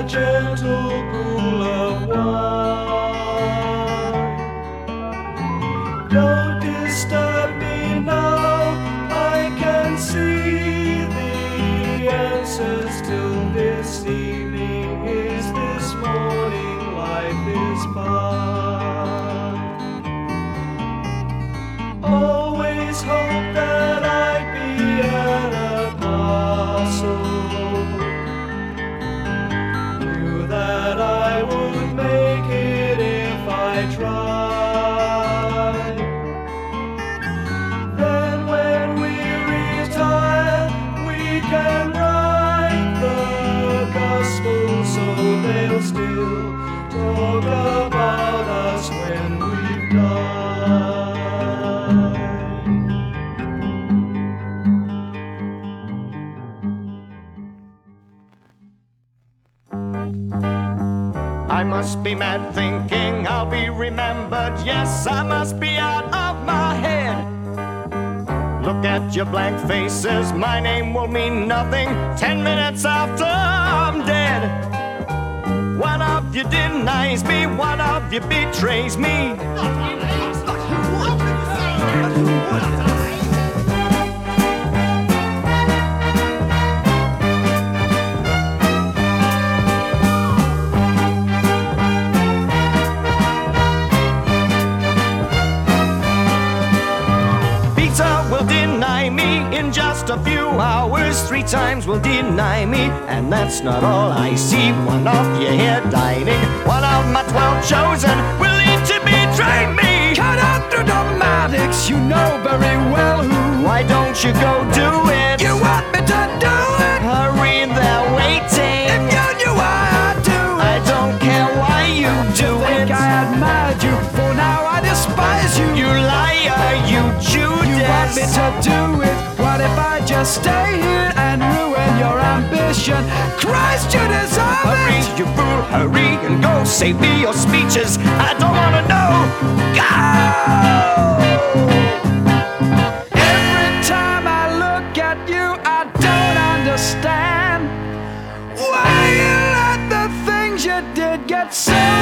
a gentle pool of wine. Don't disturb me now, I can see the answers till this evening is this morning, life is fine. Always hope that I'd be an apostle, knew that I would make it if I tried. Then when we retire, we can write the gospel so they'll still talk about us when we've died. I must be mad thinking I'll be remembered. Yes, I must be out of my head. Look at your blank faces, my name will mean nothing 10 minutes after I'm dead. One of you denies me, one of you betrays me. Will deny me in just a few hours. 3 times will deny me, and that's not all I see. One of you here dining, one of my 12 chosen will each betray me. Cut out the dramatics, you know very well who. Why don't you go do it? You want me to do it? Hurry, they're waiting. If you knew why I do it, I don't care why you do think it. I admired you, for now I despise you. You liar, you Judas. You want me to do it? What if I just stay here and ruin your ambition? Christ, you deserve Hurry, it! you fool, hurry and go. Save me your speeches, I don't wanna know. Go! Every time I look at you, I don't understand why you let the things you did get so